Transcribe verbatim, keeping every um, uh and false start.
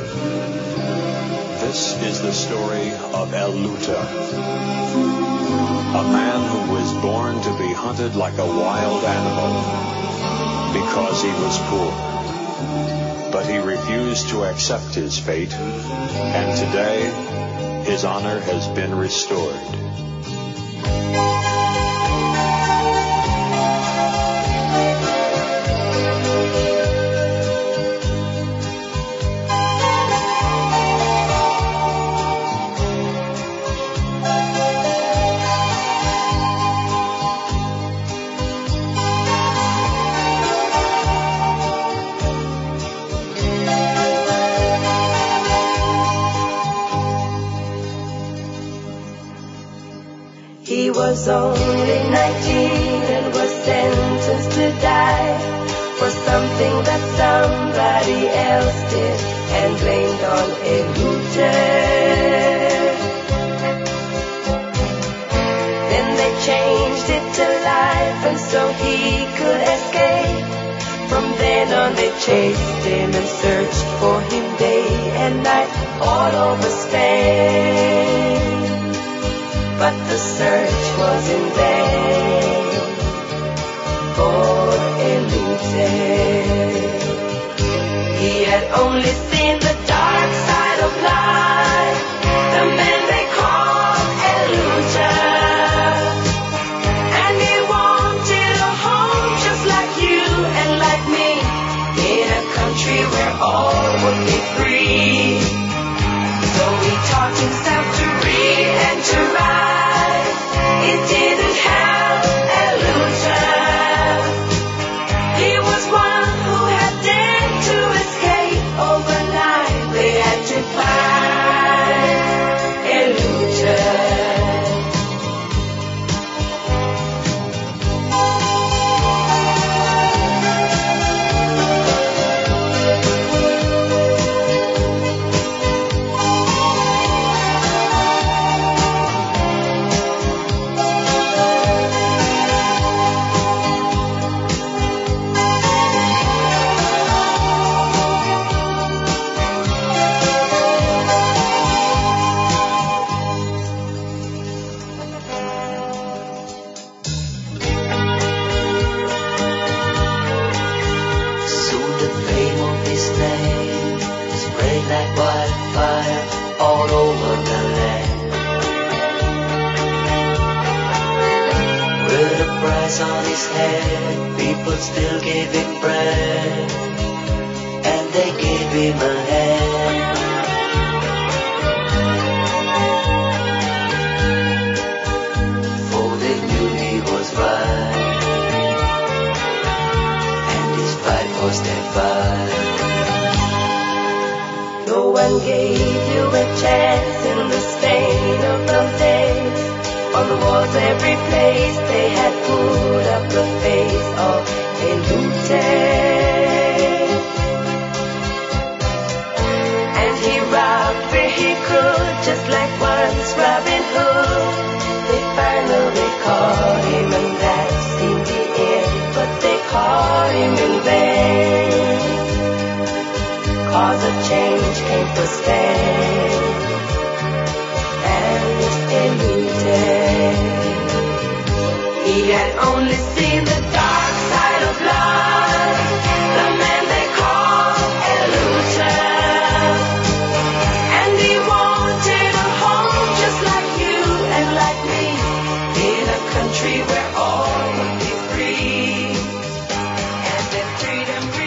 This is the story of El Luta, a man who was born to be hunted like a wild animal because he was poor. But he refused to accept his fate, and today his honor has been restored. He was only nineteen and was sentenced to die for something that somebody else did and blamed on El Luta. Then they changed it to life and so he could escape. From then on they chased him and searched for him day and night all over Spain. But the search was in vain for El Luta. He had only seen the dark side of life, the man they called El Luta. And he wanted a home just like you and like me, in a country where all would be free. So he taught himself to read and to write. It didn't have El Luta. He was one who had dared to escape overnight. They had to find El Luta. On his head, people still gave him bread, and they gave him a hand. For they knew he was right, and his fight was their fight. No one gave you a chance in the Spain of those days. On the walls every place they had put up the face of El Luta. And he robbed where he could, just like once Robin Hood. They finally caught him and that seemed the end, but they caught him in vain. Cause a change came to Spain and El Luta. He had only seen the dark side of life, the man they called El Luta. And he wanted a home just like you and like me, in a country where all would be free. And if freedom